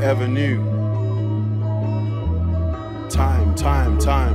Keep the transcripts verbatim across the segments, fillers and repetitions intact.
ever knew. Time, time,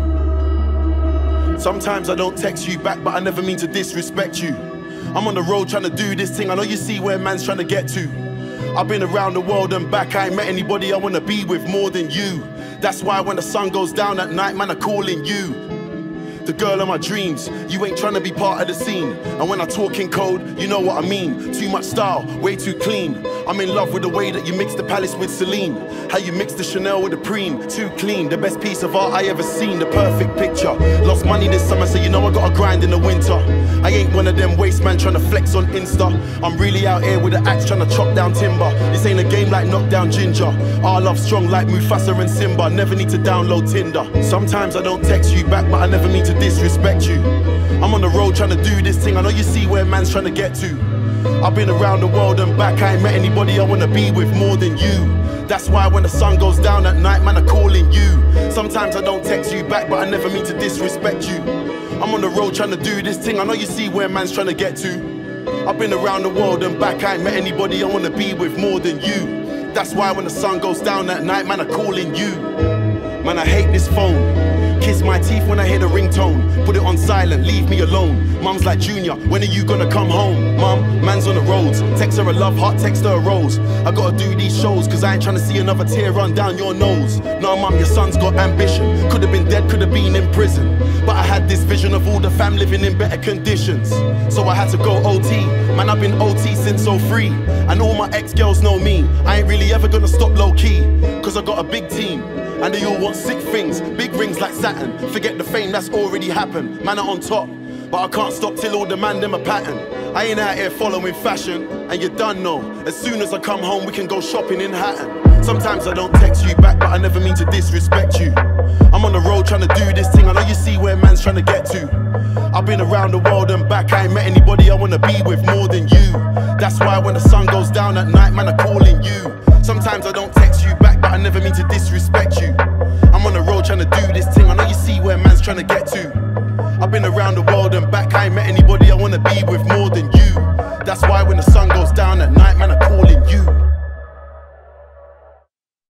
time. Sometimes I don't text you back, but I never mean to disrespect you. I'm on the road trying to do this thing, I know you see where man's trying to get to. I've been around the world and back, I ain't met anybody I wanna be with more than you. That's why when the sun goes down at night, man, I'm calling you the girl of my dreams. You ain't trying to be part of the scene, and when I talk in code, you know what I mean. Too much style, way too clean. I'm in love with the way that you mix the Palace with Celine, how you mix the Chanel with the Preen. Too clean, the best piece of art I ever seen, the perfect picture. Lost money this summer, so you know I gotta grind in the winter. I ain't one of them waste man trying to flex on Insta. I'm really out here with an axe trying to chop down timber. This ain't a game like Knockdown Ginger. Our love strong like Mufasa and Simba. Never need to download Tinder. Sometimes I don't text you back, but I never mean to disrespect you. I'm on the road trying to do this thing, I know you see where man's trying to get to. I've been around the world and back, I ain't met anybody I wanna be with more than you. That's why when the sun goes down at night, man, I'm calling you. Sometimes I don't text you back, but I never mean to disrespect you. I'm on the road trying to do this thing, I know you see where man's trying to get to. I've been around the world and back, I ain't met anybody I wanna be with more than you. That's why when the sun goes down at night, man, I'm calling you. Man, I hate this phone. Kiss my teeth when I hear the ringtone. Put it on silent, leave me alone. Mum's like, Junior, when are you gonna come home? Mum, man's on the roads. Text her a love heart, text her a rose. I gotta do these shows, cause I ain't trying to see another tear run down your nose. Nah, mum, your son's got ambition. Could've been dead, could've been in prison. But I had this vision of all the fam living in better conditions. So I had to go O T. Man, I've been O T since oh three. And all my ex-girls know me. I ain't really ever gonna stop low-key, cause I got a big team. And they all want sick things, big rings like Saturn. Forget the fame that's already happened. Man are on top, but I can't stop till all the man them a pattern. I ain't out here following fashion, and you done know. As soon as I come home, we can go shopping in Hatton. Sometimes I don't text you back, but I never mean to disrespect you. I'm on the road trying to do this thing, I know you see where man's trying to get to. I've been around the world and back, I ain't met anybody I wanna be with more than you. That's why when the sun goes down at night, man, I'm calling you. Sometimes I don't text you back, but I never mean to disrespect you. I'm on the road trying to do this thing, I know you see where man's trying to get to. I've been around the world and back, I ain't met anybody I wanna be with more than you. That's why when the sun goes down at night, man, I call